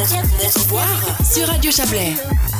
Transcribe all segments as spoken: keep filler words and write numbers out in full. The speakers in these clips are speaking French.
Montre-voir sur Radio Chablais.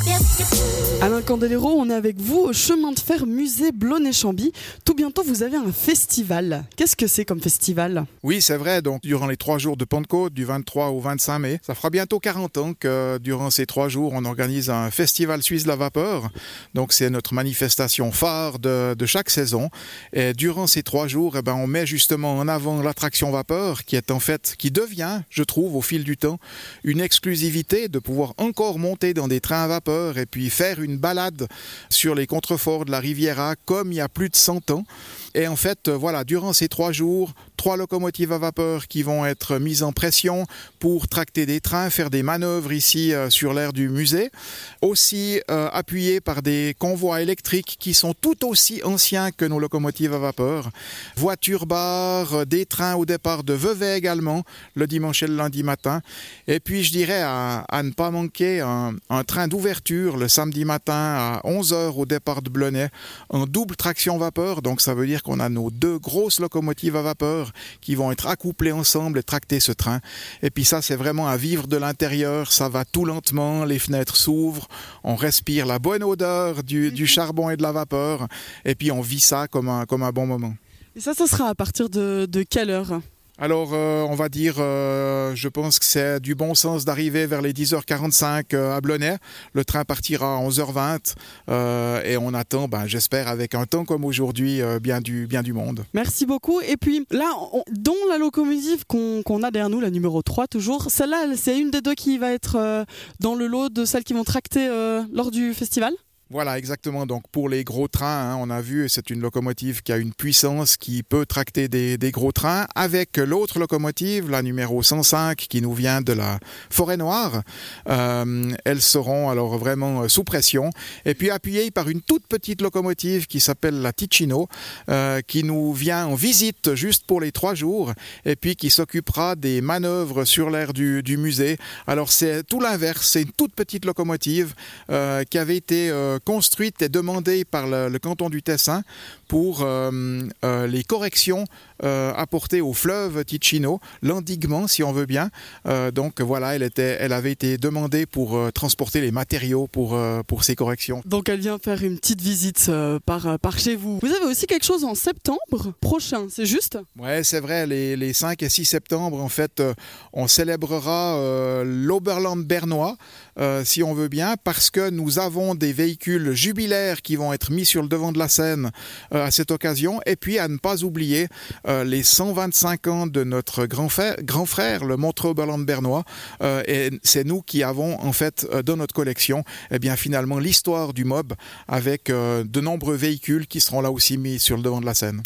Alain Candelero, on est avec vous au chemin de fer musée Blonay-Chambly. Tout bientôt, vous avez un festival. Qu'est-ce que c'est comme festival ? Oui, c'est vrai. Donc, durant les trois jours de Pentecôte, du vingt-trois au vingt-cinq mai, ça fera bientôt quarante ans que durant ces trois jours, on organise un festival suisse de la vapeur. Donc, c'est notre manifestation phare de, de chaque saison. Et durant ces trois jours, eh ben, on met justement en avant l'attraction vapeur, qui est en fait, qui devient, je trouve, au fil du temps, une exclusivité de pouvoir encore monter dans des trains à vapeur et puis faire une balade sur les contreforts de la Riviera comme il y a plus de cent ans. Et en fait, voilà, durant ces trois jours, trois locomotives à vapeur qui vont être mises en pression pour tracter des trains, faire des manœuvres ici euh, sur l'aire du musée. Aussi euh, appuyées par des convois électriques qui sont tout aussi anciens que nos locomotives à vapeur. Voitures-bars, des trains au départ de Vevey également, le dimanche et le lundi matin. Et puis je dirais à, à ne pas manquer un, un train d'ouverture le samedi matin à onze heures au départ de Blonay, en double traction vapeur, donc ça veut dire qu'on a nos deux grosses locomotives à vapeur qui vont être accouplées ensemble et tracter ce train. Et puis ça, c'est vraiment à vivre de l'intérieur. Ça va tout lentement, les fenêtres s'ouvrent, on respire la bonne odeur du, du charbon et de la vapeur. Et puis on vit ça comme un, comme un bon moment. Et ça, ça sera à partir de, de quelle heure ? Alors, euh, on va dire, euh, je pense que c'est du bon sens d'arriver vers les dix heures quarante-cinq euh, à Blonay. Le train partira à onze heures vingt euh, et on attend, ben, j'espère, avec un temps comme aujourd'hui, euh, bien, du, bien du monde. Merci beaucoup. Et puis là, on, dont la locomotive qu'on, qu'on a derrière nous, la numéro trois toujours, celle-là, c'est une des deux qui va être euh, dans le lot de celles qui vont tracter euh, lors du festival ? Voilà, exactement. Donc pour les gros trains, hein, on a vu, c'est une locomotive qui a une puissance qui peut tracter des, des gros trains, avec l'autre locomotive, la numéro cent cinq, qui nous vient de la Forêt-Noire. Euh, elles seront alors vraiment sous pression. Et puis appuyées par une toute petite locomotive qui s'appelle la Ticino, euh, qui nous vient en visite juste pour les trois jours, et puis qui s'occupera des manœuvres sur l'aire du, du musée. Alors c'est tout l'inverse, c'est une toute petite locomotive euh, qui avait été euh, construite et demandée par le, le canton du Tessin pour euh, euh, les corrections euh, apportées au fleuve Ticino, l'endiguement si on veut bien. Euh, donc voilà, elle, était, elle avait été demandée pour euh, transporter les matériaux pour, euh, pour ces corrections. Donc elle vient faire une petite visite euh, par, par chez vous. Vous avez aussi quelque chose en septembre prochain, c'est juste ? Ouais, c'est vrai, les, les cinq et six septembre, en fait, euh, on célébrera euh, l'Oberland bernois, euh, si on veut bien, parce que nous avons des véhicules jubilaires qui vont être mis sur le devant de la scène euh, à cette occasion. Et puis, à ne pas oublier euh, les cent vingt-cinq ans de notre grand frère, grand frère le Montreux Oberland bernois. Euh, et c'est nous qui avons, en fait, euh, dans notre collection, eh bien, finalement, l'histoire du mob avec euh, de nombreux véhicules qui seront là aussi mis sur le devant de la scène.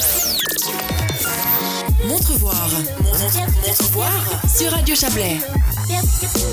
Montre-voir. Montre-voir sur Radio Chablais.